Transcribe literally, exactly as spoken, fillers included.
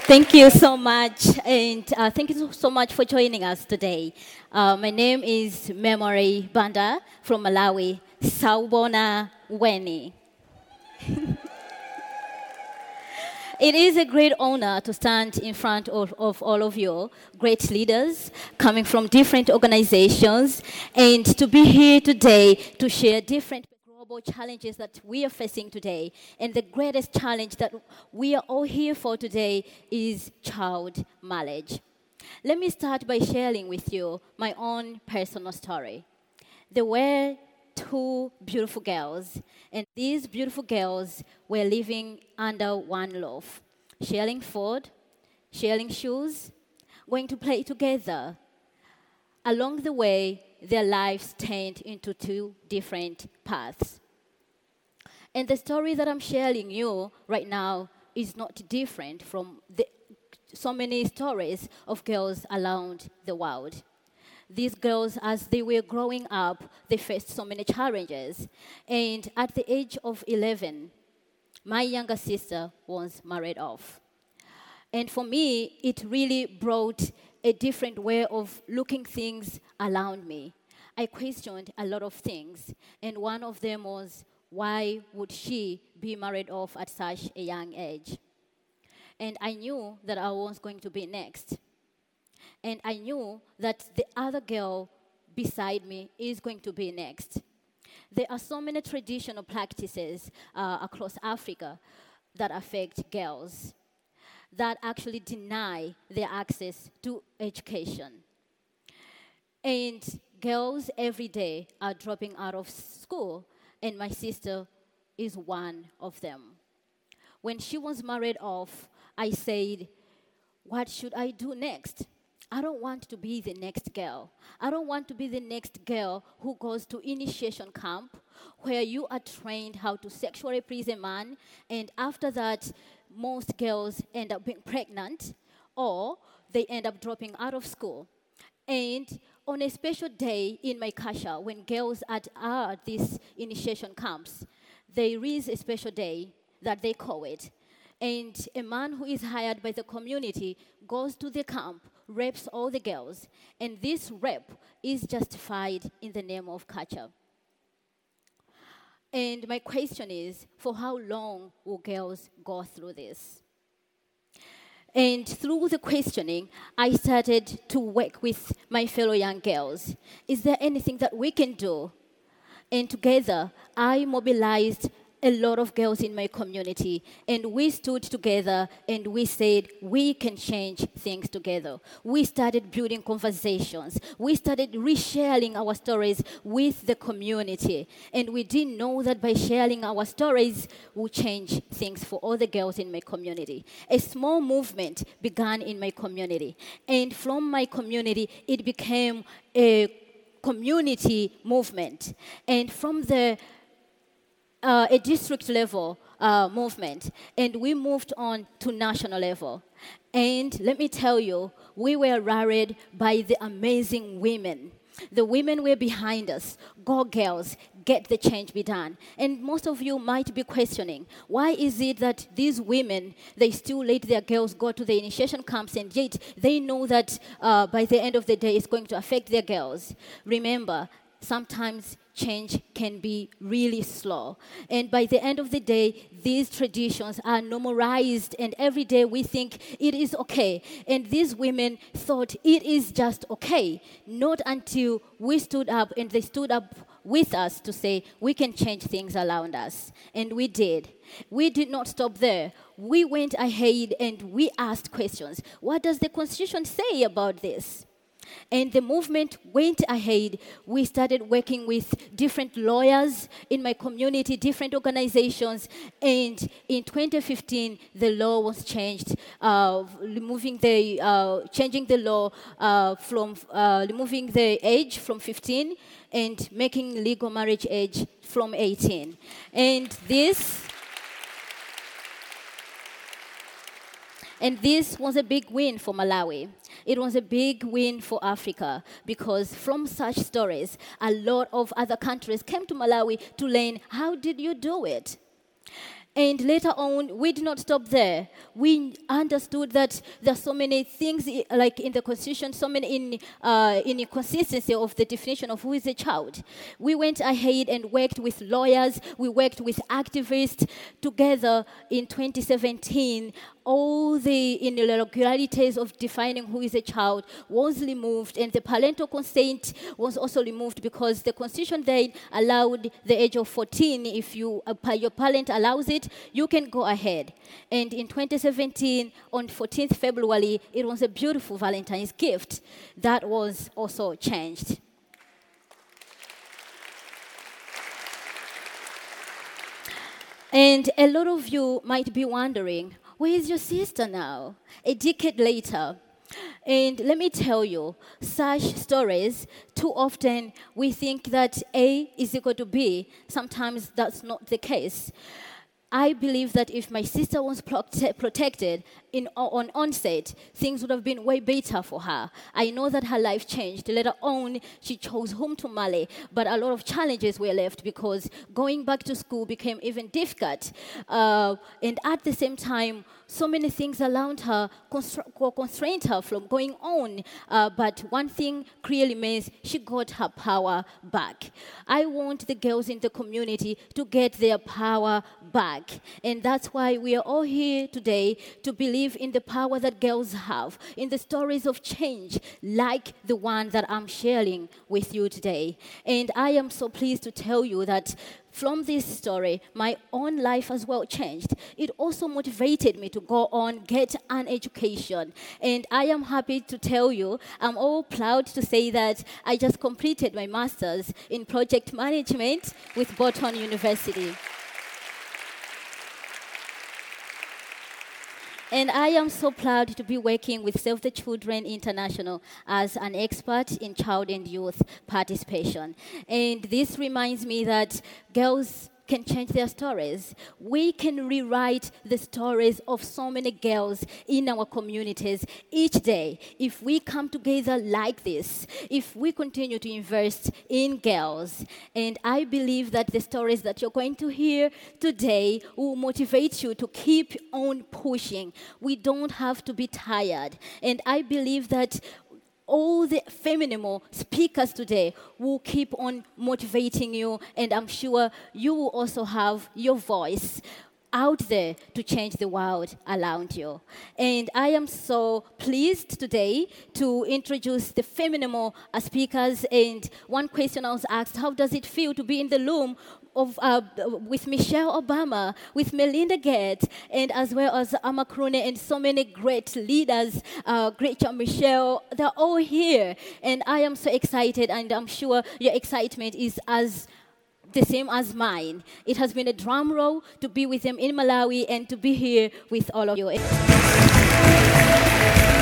Thank you so much, and uh, thank you so much for joining us today. Uh, my name is Memory Banda from Malawi, Sawubona Weni. It is a great honor to stand in front of, of all of you, great leaders coming from different organizations, and to be here today to share different global challenges that we are facing today. And the greatest challenge that we are all here for today is child marriage. Let me start by sharing with you my own personal story. There were two beautiful girls, and these beautiful girls were living under one roof, sharing food, sharing shoes, going to play together. Along the way, their lives turned into two different paths. And the story that I'm sharing you right now is not different from the, so many stories of girls around the world. These girls, as they were growing up, they faced so many challenges. And at the age of eleven, my younger sister was married off. And for me, it really brought a different way of looking things around me. I questioned a lot of things, and one of them was, why would she be married off at such a young age? And I knew that I was going to be next. And I knew that the other girl beside me is going to be next. There are so many traditional practices uh, across Africa that affect girls, that actually deny their access to education. And girls every day are dropping out of school, and my sister is one of them. When she was married off, I said, what should I do next? I don't want to be the next girl. I don't want to be the next girl who goes to initiation camp where you are trained how to sexually please a man, and after that, most girls end up being pregnant or they end up dropping out of school. And on a special day in my kasha, when girls at, are at these initiation camps, there is a special day that they call it. And a man who is hired by the community goes to the camp, rapes all the girls, and this rape is justified in the name of culture. And my question is, for how long will girls go through this? And through the questioning, I started to work with my fellow young girls. Is there anything that we can do? And together, I mobilized a lot of girls in my community, and we stood together and we said we can change things together. We started building conversations. We started resharing our stories with the community, and we didn't know that by sharing our stories would change things for all the girls in my community. A small movement began in my community, and from my community it became a community movement, and from the Uh, a district level uh, movement, and we moved on to national level. And let me tell you, we were rallied by the amazing women. The women were behind us. Go girls, get the change be done. And most of you might be questioning, why is it that these women, they still let their girls go to the initiation camps, and yet they know that uh, by the end of the day it's going to affect their girls? Remember, sometimes change can be really slow. And by the end of the day, these traditions are normalized, and every day we think it is okay. And these women thought it is just okay, not until we stood up and they stood up with us to say we can change things around us. And we did. We did not stop there. We went ahead and we asked questions. What does the Constitution say about this? And the movement went ahead. We started working with different lawyers in my community, different organizations, and in twenty fifteen, the law was changed, uh, removing the, uh, changing the law uh, from uh, removing the age from fifteen and making legal marriage age from eighteen. And this. And this was a big win for Malawi. It was a big win for Africa, because from such stories, a lot of other countries came to Malawi to learn, how did you do it? And later on, we did not stop there. we understood that there are so many things i- like in the Constitution, so many in, uh, inconsistency of the definition of who is a child. We went ahead and worked with lawyers, we worked with activists together in twenty seventeen. All the irregularities of defining who is a child was removed, and the parental consent was also removed because the Constitution then allowed the age of fourteen. If you, uh, pa- your parent allows it, you can go ahead. And in twenty seventeen, on fourteenth February, it was a beautiful Valentine's gift that was also changed. And a lot of you might be wondering, where is your sister now? A decade later. And let me tell you, such stories, too often we think that A is equal to B. Sometimes that's not the case. I believe that if my sister was prote- protected in, on onset, things would have been way better for her. I know that her life changed. Later on, she chose whom to marry, but a lot of challenges were left because going back to school became even difficult. Uh, and at the same time, so many things around her constra- constrained her from going on. Uh, but one thing clearly means she got her power back. I want the girls in the community to get their power back. And that's why we are all here today to believe in the power that girls have, in the stories of change like the one that I'm sharing with you today. And I am so pleased to tell you that from this story, my own life as well changed. It also motivated me to go on, get an education. And I am happy to tell you, I'm all proud to say that I just completed my master's in project management with Bolton University. And I am so proud to be working with Save the Children International as an expert in child and youth participation. And this reminds me that girls can change their stories. We can rewrite the stories of so many girls in our communities each day if we come together like this, if we continue to invest in girls. And I believe that the stories that you're going to hear today will motivate you to keep on pushing. We don't have to be tired. And I believe that all the feminine speakers today will keep on motivating you, and I'm sure you will also have your voice out there to change the world around you. And I am so pleased today to introduce the feminine speakers. And one question I was asked, how does it feel to be in the room of, uh, with Michelle Obama, with Melinda Gates, and as well as Amma Krone and so many great leaders, uh, great John Michelle, they're all here. And I am so excited, and I'm sure your excitement is as the same as mine. It has been a drum roll to be with them in Malawi and to be here with all of you.